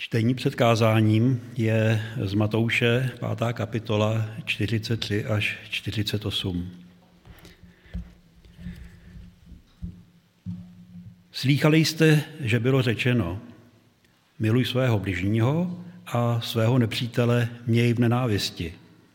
Čtení před kázáním je z Matouše 5. kapitola 43 až 48. Slýchali jste, že bylo řečeno, miluj svého bližního a svého nepřítele měj v nenávisti.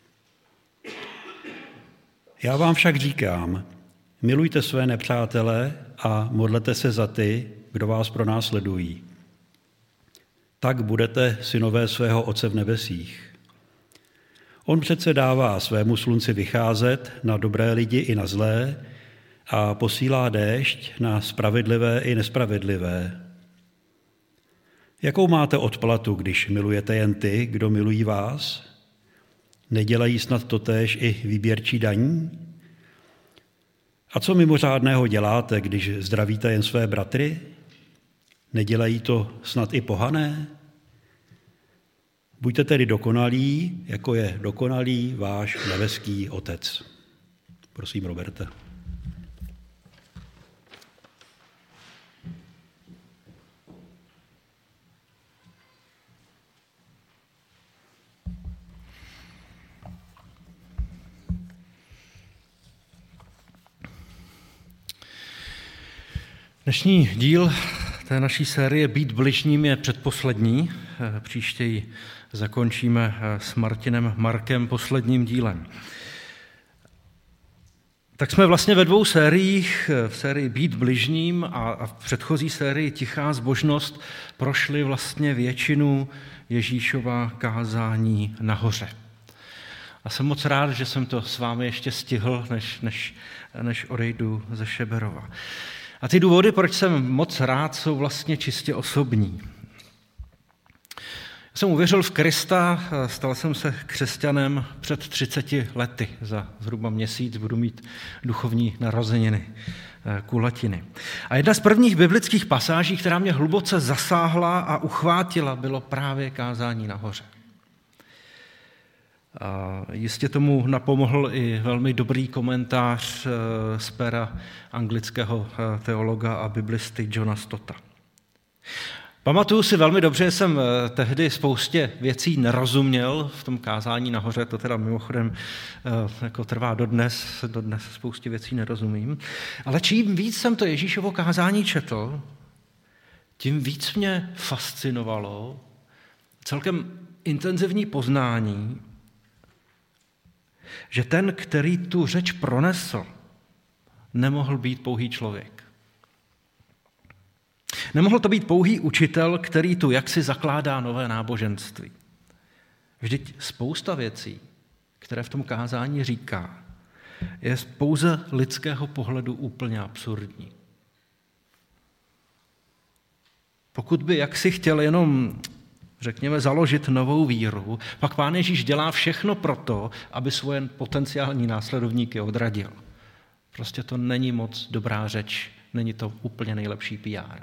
Já vám však říkám, milujte své nepřátele a modlete se za ty, kdo vás pronásledují. Tak budete synové svého Otce v nebesích. On přece dává svému slunci vycházet na dobré lidi i na zlé a posílá déšť na spravedlivé i nespravedlivé. Jakou máte odplatu, když milujete jen ty, kdo milují vás? Nedělají snad totéž i výběrčí daní? A co mimořádného děláte, když zdravíte jen své bratry? Nedělají to snad i pohané? Buďte tedy dokonalí, jako je dokonalý váš nebeský Otec. Prosím, Roberte. Dnešní díl té naší série Být bližním je předposlední. Příště ji zakončíme s Martinem Markem posledním dílem. Tak jsme vlastně ve dvou sériích, v sérii Být bližním a v předchozí sérii Tichá zbožnost prošli vlastně většinu Ježíšova kázání nahoře. A jsem moc rád, že jsem to s vámi ještě stihl, než odejdu ze Šeberova. A ty důvody, proč jsem moc rád, jsou vlastně čistě osobní. Já jsem uvěřil v Krista, stal jsem se křesťanem před 30 lety. Za zhruba měsíc budu mít duchovní narozeniny, kulatiny. A jedna z prvních biblických pasáží, která mě hluboce zasáhla a uchvátila, bylo právě kázání nahoře. A jistě tomu napomohl i velmi dobrý komentář z pera anglického teologa a biblisty Johna Stotta. Pamatuju si velmi dobře, že jsem tehdy spoustě věcí nerozuměl v tom kázání nahoře, to teda mimochodem jako trvá dodnes spoustě věcí nerozumím, ale čím víc jsem to Ježíšovo kázání četl, tím víc mě fascinovalo celkem intenzivní poznání, že ten, který tu řeč pronesl, nemohl být pouhý člověk. Nemohl to být pouhý učitel, který tu jaksi zakládá nové náboženství. Vždyť spousta věcí, které v tom kázání říká, je z pouze lidského pohledu úplně absurdní. Pokud by jaksi chtěl jenom, řekněme, založit novou víru, pak Pán Ježíš dělá všechno proto, aby svoje potenciální následovníky odradil. Prostě to není moc dobrá řeč, není to úplně nejlepší PR.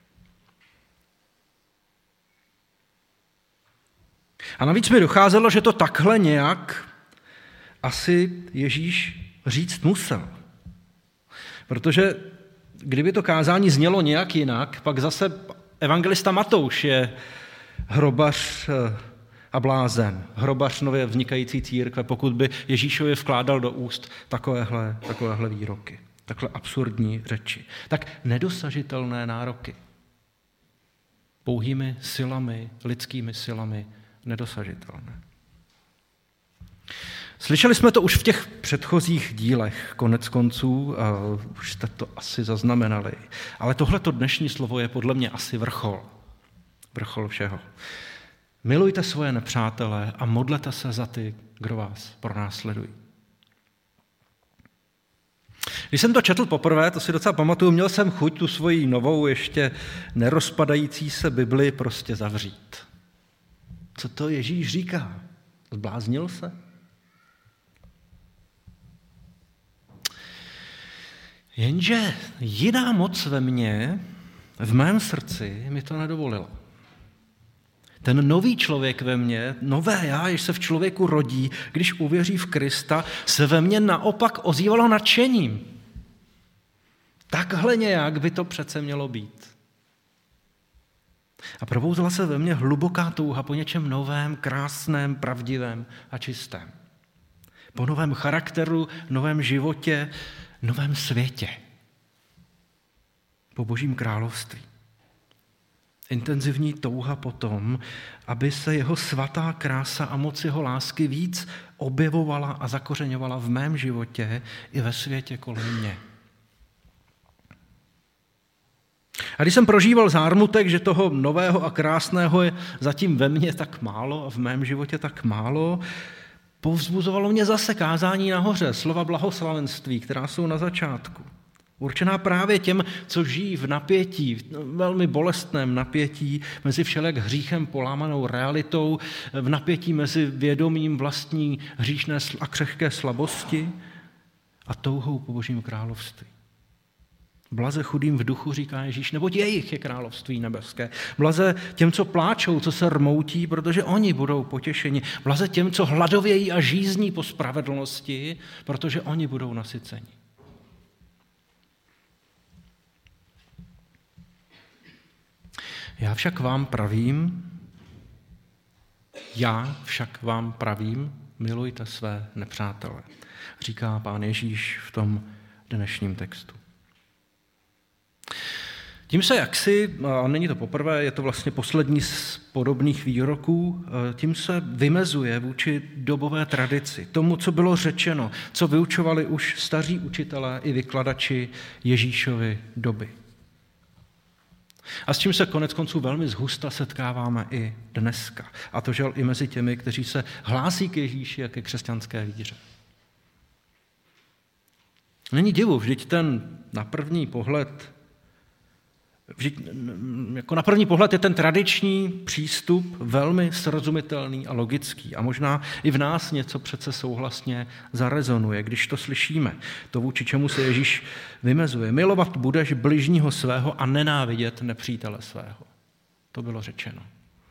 A navíc mi docházelo, že to takhle nějak asi Ježíš říct musel. Protože kdyby to kázání znělo nějak jinak, pak zase evangelista Matouš je hrobař a blázen, hrobař nově vznikající církve, pokud by Ježíšovi vkládal do úst takovéhle výroky, takhle absurdní řeči. Tak nedosažitelné nároky. Pouhými silami, lidskými silami nedosažitelné. Slyšeli jsme to už v těch předchozích dílech, konec konců, už jste to asi zaznamenali. Ale tohleto dnešní slovo je podle mě asi vrchol všeho. Milujte svoje nepřátele a modlete se za ty, kdo vás pronásledují. Když jsem to četl poprvé, to si docela pamatuju, měl jsem chuť tu svoji novou, ještě nerozpadající se Bibli prostě zavřít. Co to Ježíš říká? Zbláznil se? Jenže jiná moc ve mně, v mém srdci, mi to nedovolila. Ten nový člověk ve mně, nové já, jež se v člověku rodí, když uvěří v Krista, se ve mně naopak ozývalo nadšením. Takhle nějak by to přece mělo být. A probouzela se ve mně hluboká touha po něčem novém, krásném, pravdivém a čistém. Po novém charakteru, novém životě, novém světě. Po Božím království. Intenzivní touha po tom, aby se jeho svatá krása a moc jeho lásky víc objevovala a zakořeňovala v mém životě i ve světě kolem mě. A když jsem prožíval zármutek, že toho nového a krásného je zatím ve mně tak málo a v mém životě tak málo, povzbuzovalo mě zase kázání nahoře, slova blahoslavenství, která jsou na začátku. Určená právě těm, co žijí v napětí, v velmi bolestném napětí mezi všelijak hříchem polámanou realitou, v napětí mezi vědomím vlastní hříšné a křehké slabosti a touhou po Božím království. Blaze chudým v duchu, říká Ježíš, neboť jejich je království nebeské. Blaze těm, co pláčou, co se rmoutí, protože oni budou potěšeni. Blaze těm, co hladovějí a žízní po spravedlnosti, protože oni budou nasyceni. Já však vám pravím, milujte své nepřátele, říká Pán Ježíš v tom dnešním textu. Tím se jaksi, a není to poprvé, je to vlastně poslední z podobných výroků, tím se vymezuje vůči dobové tradici, tomu, co bylo řečeno, co vyučovali už staří učitelé i vykladači Ježíšovy doby. A s čím se konec konců velmi zhusta setkáváme i dneska. A to žel i mezi těmi, kteří se hlásí k Ježíši a ke křesťanské víře. Není divu, vždyť ten na první pohled je ten tradiční přístup velmi srozumitelný a logický. A možná i v nás něco přece souhlasně zarezonuje, když to slyšíme. To vůči čemu se Ježíš vymezuje. Milovat budeš bližního svého a nenávidět nepřítele svého. To bylo řečeno.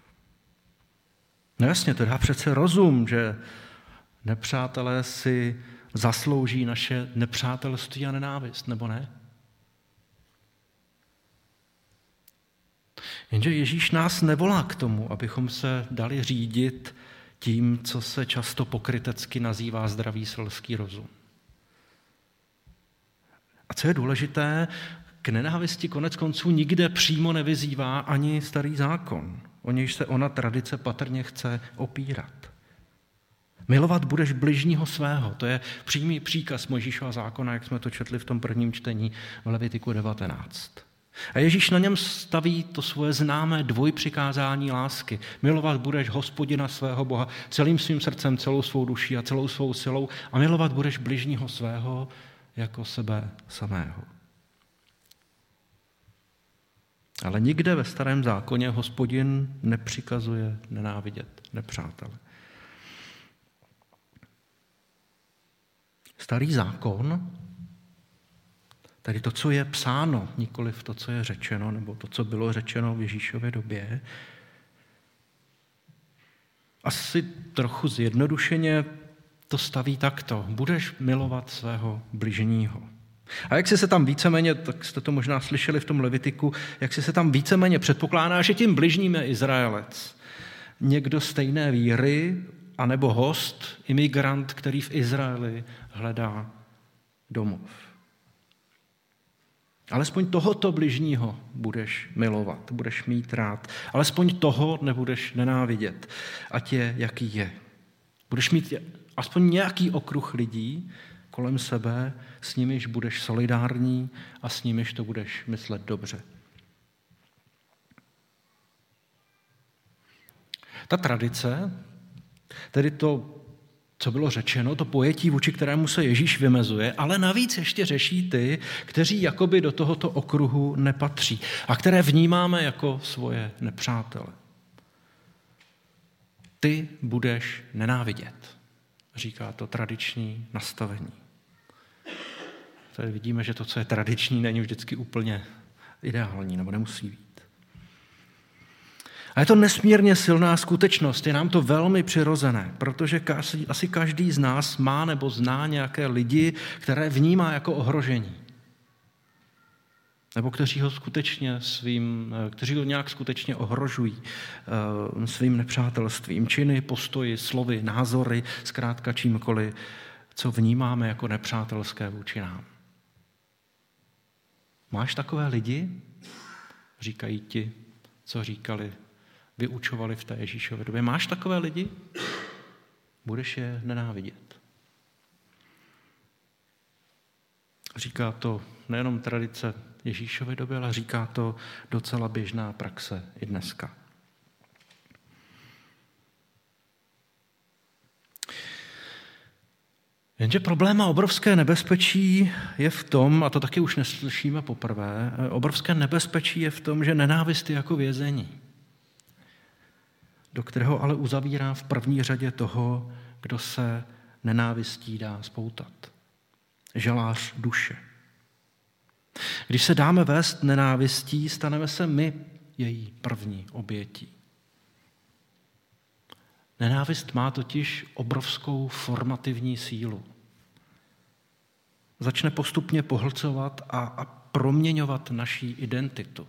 No jasně, to dá přece rozum, že nepřátelé si zaslouží naše nepřátelství a nenávist, nebo ne? Jenže Ježíš nás nevolá k tomu, abychom se dali řídit tím, co se často pokrytecky nazývá zdravý selský rozum. A co je důležité, k nenávisti konec konců nikde přímo nevyzývá ani starý zákon, o nějž se ona tradice patrně chce opírat. Milovat budeš bližního svého, to je přímý příkaz Mojžíšova zákona, jak jsme to četli v tom prvním čtení v Levitiku 19. A Ježíš na něm staví to svoje známé dvojpřikázání lásky. Milovat budeš Hospodina svého Boha celým svým srdcem, celou svou duší a celou svou silou a milovat budeš bližního svého jako sebe samého. Ale nikde ve starém zákoně Hospodin nepřikazuje nenávidět nepřátele. Starý zákon, tedy to, co je psáno, nikoliv to, co je řečeno, nebo to, co bylo řečeno v Ježíšově době, asi trochu zjednodušeně to staví takto. Budeš milovat svého bližního. A jak si se tam víceméně, tak jste to možná slyšeli v tom Levitiku, jak si se tam víceméně předpokládá, že tím bližním je Izraelec. Někdo stejné víry, anebo host, imigrant, který v Izraeli hledá domov. Alespoň tohoto bližního budeš milovat, budeš mít rád. Alespoň toho nebudeš nenávidět, ať je, jaký je. Budeš mít aspoň nějaký okruh lidí kolem sebe, s nimiž budeš solidární a s nimiž to budeš myslet dobře. Ta tradice, tedy to, co bylo řečeno, to pojetí, vůči kterému se Ježíš vymezuje, ale navíc ještě řeší ty, kteří jakoby do tohoto okruhu nepatří a které vnímáme jako svoje nepřátele. Ty budeš nenávidět, říká to tradiční nastavení. Tady vidíme, že to, co je tradiční, není vždycky úplně ideální, nebo nemusí být. A je to nesmírně silná skutečnost, je nám to velmi přirozené, protože asi každý z nás má nebo zná nějaké lidi, které vnímá jako ohrožení. nebo kteří ho nějak skutečně ohrožují svým nepřátelstvím, činy, postoji, slovy, názory, zkrátka čímkoliv, co vnímáme jako nepřátelské vůči nám. Máš takové lidi? Říkají ti, co říkali, vyučovali v té Ježíšově době. Máš takové lidi? Budeš je nenávidět. Říká to nejenom tradice Ježíšovy doby, ale říká to docela běžná praxe i dneska. Jenže problém a obrovské nebezpečí je v tom, a to taky už neslyšíme poprvé, obrovské nebezpečí je v tom, že nenávist je jako vězení, do kterého ale uzavírá v první řadě toho, kdo se nenávistí dá spoutat. Žalář duše. Když se dáme vést nenávistí, staneme se my její první obětí. Nenávist má totiž obrovskou formativní sílu. Začne postupně pohlcovat a proměňovat naší identitu.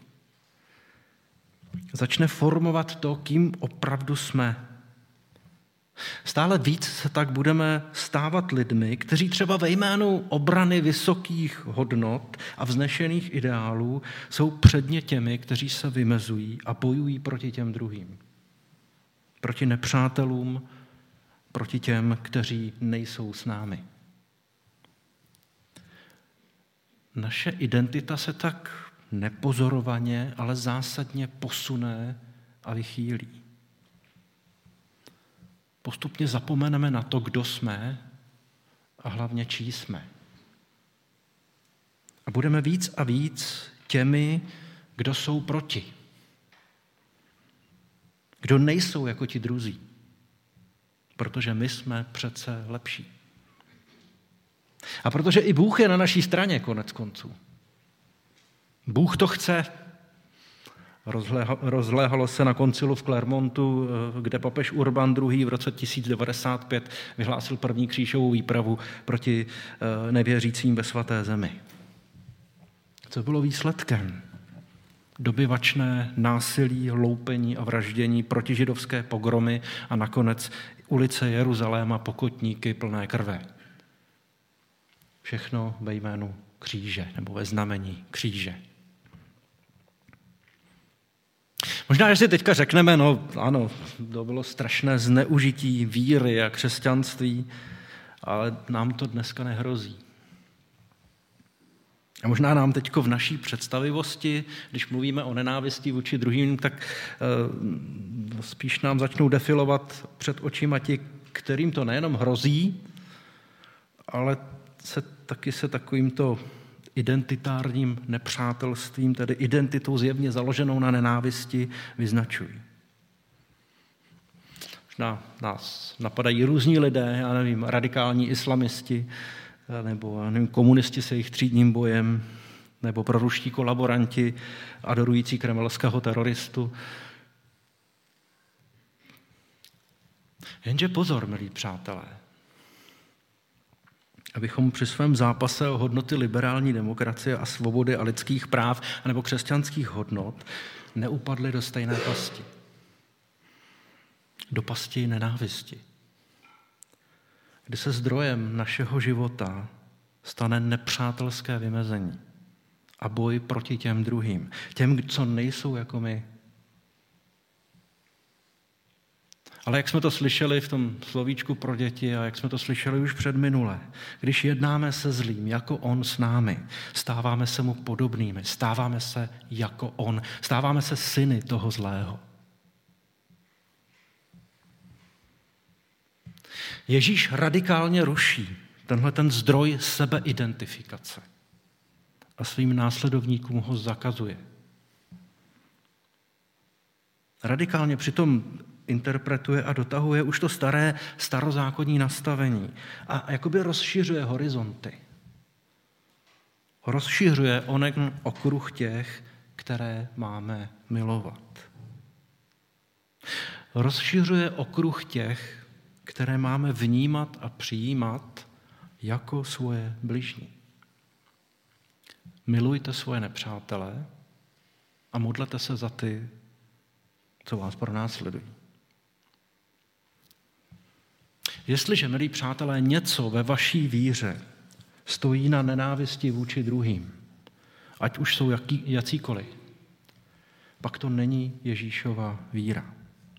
Začne formovat to, kým opravdu jsme. Stále víc se tak budeme stávat lidmi, kteří třeba ve jménu obrany vysokých hodnot a vznešených ideálů jsou předně těmi, kteří se vymezují a bojují proti těm druhým. Proti nepřátelům, proti těm, kteří nejsou s námi. Naše identita se tak nepozorovaně, ale zásadně posune a vychýlí. Postupně zapomeneme na to, kdo jsme a hlavně čí jsme. A budeme víc a víc těmi, kdo jsou proti. Kdo nejsou jako ti druzí. Protože my jsme přece lepší. A protože i Bůh je na naší straně konec konců. Bůh to chce. Rozléhalo se na koncilu v Clermontu, kde papež Urban II. V roce 1095 vyhlásil první křížovou výpravu proti nevěřícím ve svaté zemi. Co bylo výsledkem? Dobyvačné násilí, loupení a vraždění, protižidovské pogromy a nakonec ulice Jeruzaléma, pokotníky plné krve. Všechno ve jménu kříže nebo ve znamení kříže. Možná, že si teďka řekneme, no ano, to bylo strašné zneužití víry a křesťanství, ale nám to dneska nehrozí. A možná nám teďko v naší představivosti, když mluvíme o nenávisti vůči druhým, tak spíš nám začnou defilovat před očima ti, kterým to nejenom hrozí, ale taky se takovýmto identitárním nepřátelstvím, tedy identitou zjevně založenou na nenávisti, vyznačují. Možná nás napadají různí lidé, já nevím, radikální islamisti, nebo komunisti se jejich třídním bojem, nebo proruští kolaboranti adorující kremelského teroristu. Jenže pozor, milí přátelé, abychom při svém zápase o hodnoty liberální demokracie a svobody a lidských práv nebo křesťanských hodnot neupadli do stejné pasti. Do pasti nenávisti. Kdy se zdrojem našeho života stane nepřátelské vymezení a boj proti těm druhým, těm, co nejsou jako my. Ale jak jsme to slyšeli v tom slovíčku pro děti a jak jsme to slyšeli už předminule, když jednáme se zlým jako on s námi, stáváme se mu podobnými, stáváme se jako on, stáváme se syny toho zlého. Ježíš radikálně ruší ten zdroj sebeidentifikace a svým následovníkům ho zakazuje. Radikálně přitom interpretuje a dotahuje už to staré starozákonní nastavení a jakoby rozšiřuje horizonty. Rozšiřuje onen okruh těch, které máme milovat. Rozšiřuje okruh těch, které máme vnímat a přijímat jako svoje bližní. Milujte svoje nepřátele a modlete se za ty, co vás pronásledují. Jestliže, milí přátelé, něco ve vaší víře stojí na nenávisti vůči druhým, ať už jsou jacíkoliv, pak to není Ježíšova víra.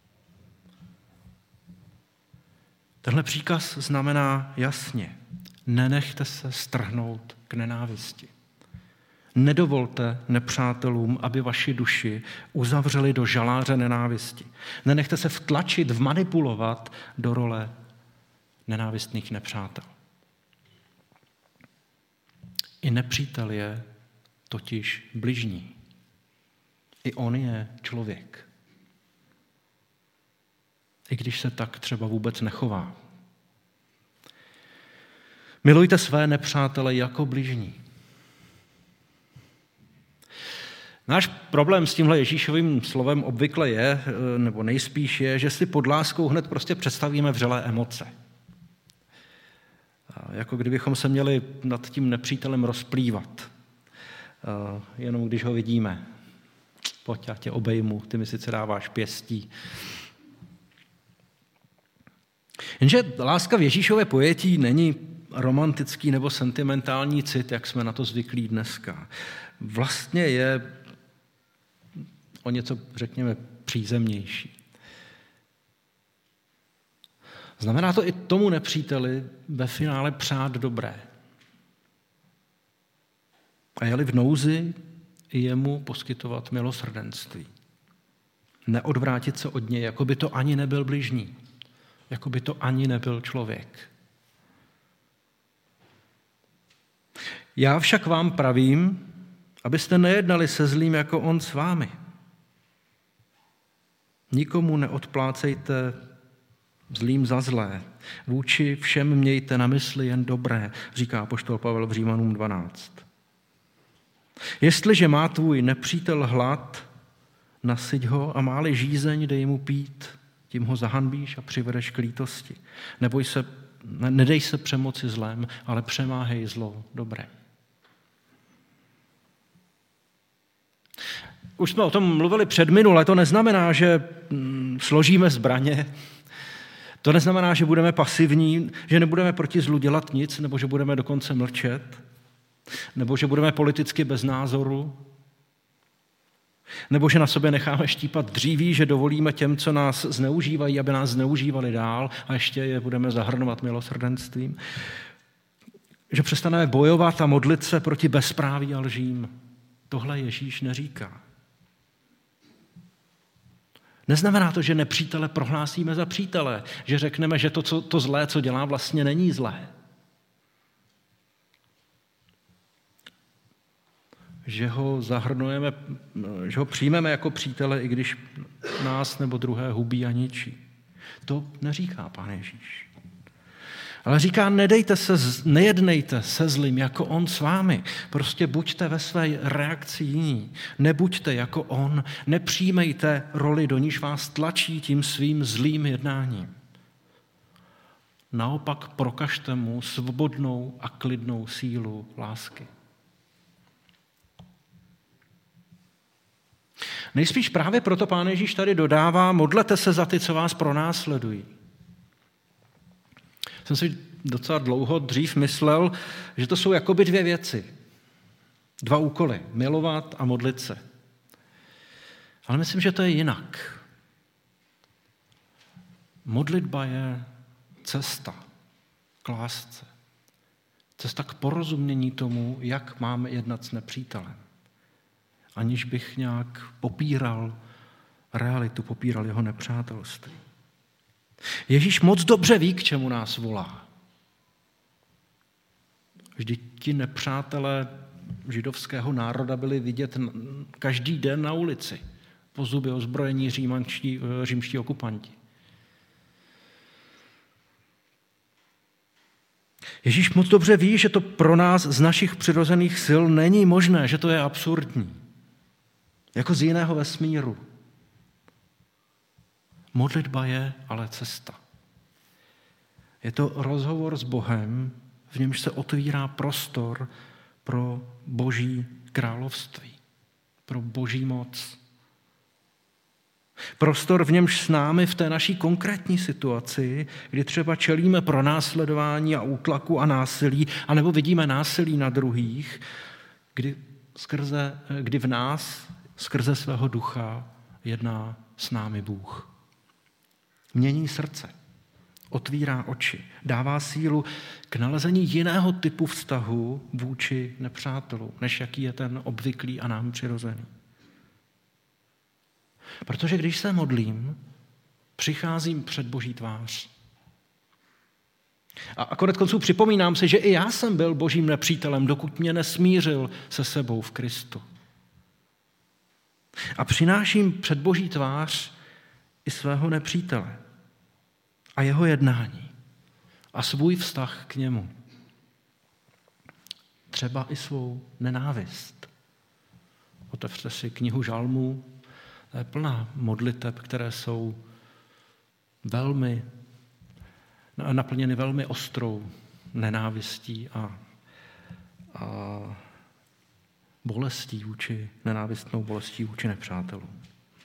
Tenhle příkaz znamená jasně, nenechte se strhnout k nenávisti. Nedovolte nepřátelům, aby vaši duši uzavřeli do žaláře nenávisti. Nenechte se vtlačit, vmanipulovat do role nenávistných nepřátel. I nepřítel je totiž bližní. I on je člověk. I když se tak třeba vůbec nechová. Milujte své nepřátele jako bližní. Náš problém s tímhle Ježíšovým slovem obvykle je, nebo nejspíš je, že si pod láskou hned prostě představíme vřelé emoce. Jako kdybychom se měli nad tím nepřítelem rozplývat. Jenom když ho vidíme. Pojď, já tě obejmu, ty mi sice dáváš pěstí. Jenže láska v Ježíšově pojetí není romantický nebo sentimentální cit, jak jsme na to zvyklí dneska. Vlastně je o něco, řekněme, přízemnější. Znamená to i tomu nepříteli ve finále přát dobré. A je-li v nouzi, i jemu poskytovat milosrdenství. Neodvrátit se od něj, jako by to ani nebyl bližní. Jako by to ani nebyl člověk. Já však vám pravím, abyste nejednali se zlým, jako on s vámi. Nikomu neodplácejte zlým za zlé. Vůči všem mějte na mysli jen dobré, říká apoštol Pavel v Římanům 12. Jestliže má tvůj nepřítel hlad, nasyť ho a má-li žízeň, dej mu pít, tím ho zahanbíš a přivedeš k lítosti. Nedej se přemoci zlém, ale přemáhej zlo dobré. Už jsme o tom mluvili předminule, to neznamená, že složíme zbraně, to neznamená, že budeme pasivní, že nebudeme proti zlu dělat nic, nebo že budeme dokonce mlčet, nebo že budeme politicky bez názoru, nebo že na sobě necháme štípat dříví, že dovolíme těm, co nás zneužívají, aby nás zneužívali dál a ještě je budeme zahrnovat milosrdenstvím. Že přestaneme bojovat a modlit se proti bezpráví a lžím. Tohle Ježíš neříká. Neznamená to, že nepřítele prohlásíme za přítele, že řekneme, že to zlé, co dělá, vlastně není zlé. Že ho zahrnujeme, že ho přijmeme jako přítele, i když nás nebo druhé hubí a ničí. To neříká Pán Ježíš. Ale říká, nejednejte se zlým jako on s vámi. Prostě buďte ve své reakci jiní. Nebuďte jako on. Nepřijmejte roli, do níž vás tlačí tím svým zlým jednáním. Naopak prokažte mu svobodnou a klidnou sílu lásky. Nejspíš právě proto Pán Ježíš tady dodává, modlete se za ty, co vás pronásledují. Jsem si docela dlouho dřív myslel, že to jsou jakoby dvě věci. Dva úkoly. Milovat a modlit se. Ale myslím, že to je jinak. Modlitba je cesta k lásce. Cesta k porozumění tomu, jak máme jednat s nepřítelem. Aniž bych nějak popíral realitu, popíral jeho nepřátelství. Ježíš moc dobře ví, k čemu nás volá. Vždyť ti nepřátelé židovského národa byli vidět každý den na ulici. Po zuby ozbrojení římští okupanti. Ježíš moc dobře ví, že to pro nás z našich přirozených sil není možné, že to je absurdní. Jako z jiného vesmíru. Modlitba je ale cesta. Je to rozhovor s Bohem, v němž se otvírá prostor pro Boží království, pro Boží moc. Prostor, v němž s námi v té naší konkrétní situaci, kdy třeba čelíme pronásledování a útlaku a násilí, anebo vidíme násilí na druhých, kdy v nás skrze svého ducha jedná s námi Bůh. Mění srdce, otvírá oči, dává sílu k nalezení jiného typu vztahu vůči nepřátelům, než jaký je ten obvyklý a nám přirozený. Protože když se modlím, přicházím před Boží tvář. A koneckonců připomínám si, že i já jsem byl Božím nepřítelem, dokud mě nesmířil se sebou v Kristu. A přináším před Boží tvář i svého nepřítele a jeho jednání a svůj vztah k němu. Třeba i svou nenávist. Otevřte si knihu Žalmů, to je plná modliteb, které jsou velmi naplněny velmi ostrou nenávistí a bolestí nenávistnou bolestí vůči nepřátelům.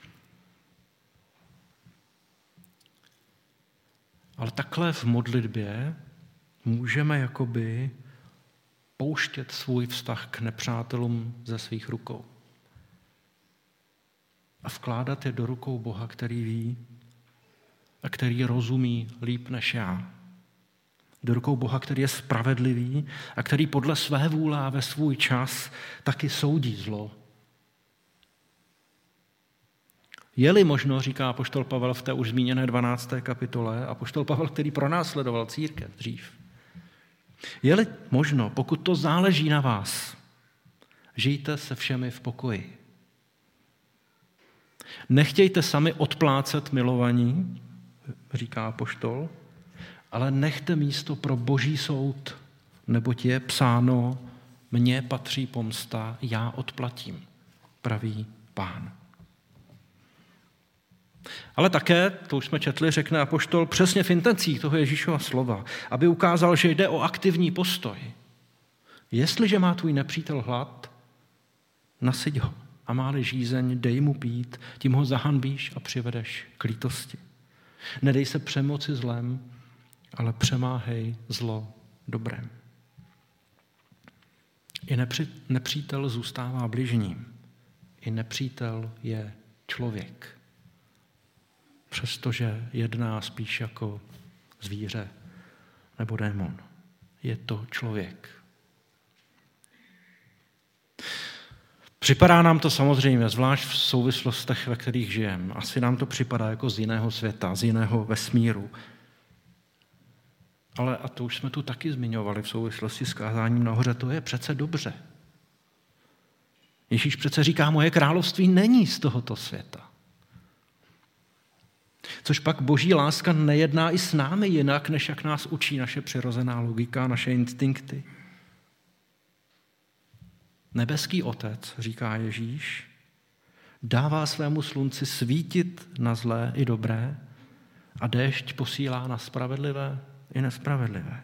Ale takhle v modlitbě můžeme jakoby pouštět svůj vztah k nepřátelům ze svých rukou a vkládat je do rukou Boha, který ví a který rozumí líp než já. Do rukou Boha, který je spravedlivý a který podle své vůle a ve svůj čas taky soudí zlo. Je-li možno, říká apoštol Pavel v té už zmíněné 12. kapitole, apoštol Pavel, který pronásledoval církev dřív. Je-li možno, pokud to záleží na vás, žijte se všemi v pokoji. Nechtějte sami odplácet milovaní, říká apoštol, ale nechte místo pro Boží soud, neboť je psáno, mně patří pomsta, já odplatím, praví Pán. Ale také, to už jsme četli, řekne apoštol přesně v intencích toho Ježíšova slova, aby ukázal, že jde o aktivní postoj. Jestliže má tvůj nepřítel hlad, nasyť ho a má-li žízeň, dej mu pít, tím ho zahanbíš a přivedeš k lítosti. Nedej se přemoci zlem, ale přemáhej zlo dobrem. I nepřítel zůstává bližním. I nepřítel je člověk. Přestože jedná spíš jako zvíře nebo démon. Je to člověk. Připadá nám to samozřejmě, zvlášť v souvislostech, ve kterých žijeme. Asi nám to připadá jako z jiného světa, z jiného vesmíru. Ale, a to už jsme tu taky zmiňovali v souvislosti s kázáním nahoře, to je přece dobře. Ježíš přece říká, moje království není z tohoto světa. Což pak Boží láska nejedná i s námi jinak, než jak nás učí naše přirozená logika, naše instinkty. Nebeský Otec, říká Ježíš, dává svému slunci svítit na zlé i dobré a déšť posílá na spravedlivé i nespravedlivé.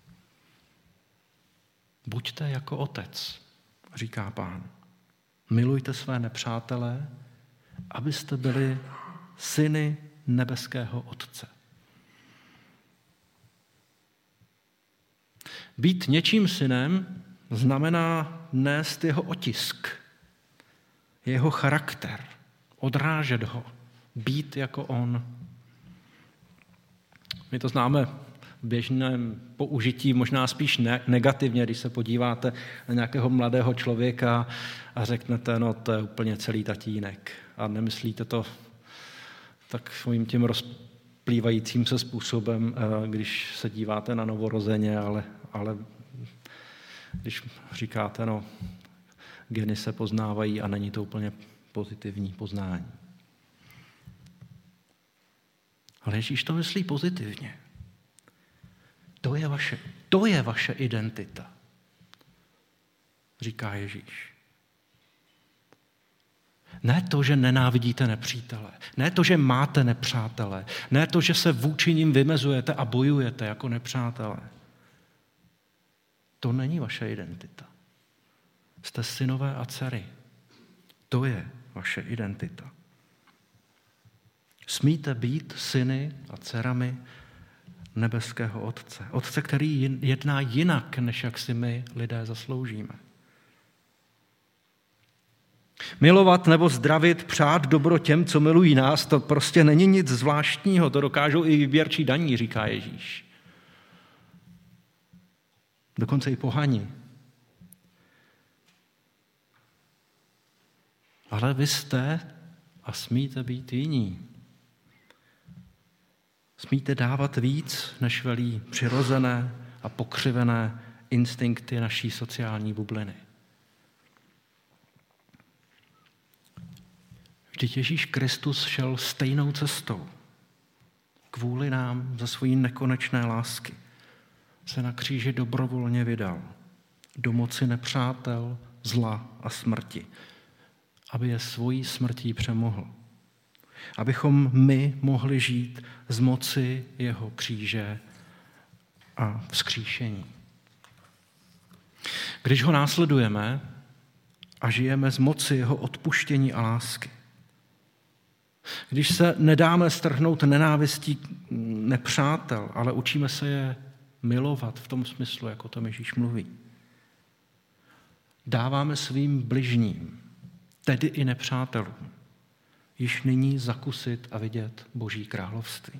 Buďte jako Otec, říká Pán. Milujte své nepřátele, abyste byli syny nebeského Otce. Být něčím synem znamená nést jeho otisk, jeho charakter, odrážet ho, být jako on. My to známe v běžném použití, možná spíš negativně, když se podíváte na nějakého mladého člověka a řeknete, no to je úplně celý tatínek. A nemyslíte to takovým tím rozplývajícím se způsobem, když se díváte na novorozeně, ale když říkáte, no, geny se poznávají a není to úplně pozitivní poznání. Ale Ježíš to myslí pozitivně. To je vaše identita, říká Ježíš. Ne to, že nenávidíte nepřítele, ne to, že máte nepřátele, ne to, že se vůči nim vymezujete a bojujete jako nepřátelé. To není vaše identita. Jste synové a dcery. To je vaše identita. Smíte být syny a dcerami nebeského Otce. Otce, který jedná jinak, než jak si my lidé zasloužíme. Milovat nebo zdravit, přát dobro těm, co milují nás, to prostě není nic zvláštního, to dokážou i výběrčí daní, říká Ježíš. Dokonce i pohani. Ale vy jste a smíte být jiní. Smíte dávat víc, než velí přirozené a pokřivené instinkty naší sociální bubliny. Vždyť Ježíš Kristus šel stejnou cestou. Kvůli nám za svojí nekonečné lásky se na kříži dobrovolně vydal do moci nepřátel, zla a smrti, aby je svojí smrtí přemohl. Abychom my mohli žít z moci jeho kříže a vzkříšení. Když ho následujeme a žijeme z moci jeho odpuštění a lásky, když se nedáme strhnout nenávistí nepřátel, ale učíme se je milovat v tom smyslu, jako tam Ježíš mluví, dáváme svým bližním, tedy i nepřátelům, již nyní zakusit a vidět Boží království.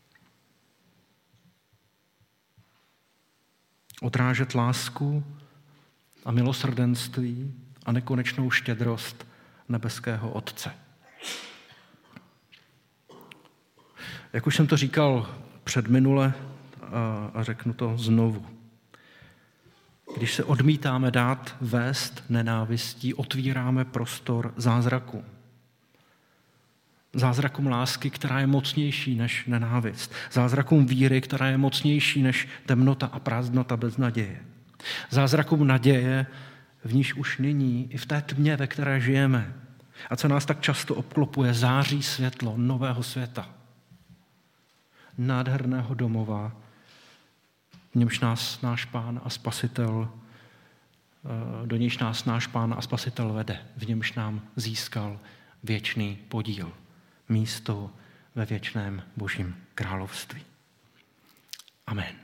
Odrážet lásku a milosrdenství a nekonečnou štědrost nebeského Otce. Jak už jsem to říkal předminule a řeknu to znovu. Když se odmítáme dát vést nenávistí, otvíráme prostor zázraku. Zázrakům lásky, která je mocnější než nenávist. Zázrakům víry, která je mocnější než temnota a prázdnota bez naděje. Zázrakům naděje, v níž už nyní, i v té tmě, ve které žijeme, a co nás tak často obklopuje, září světlo nového světa. Nádherného domova, v němž nás náš Pán a Spasitel, do nějž nás náš Pán a Spasitel vede, v němž nám získal věčný podíl, místo ve věčném Božím království. Amen.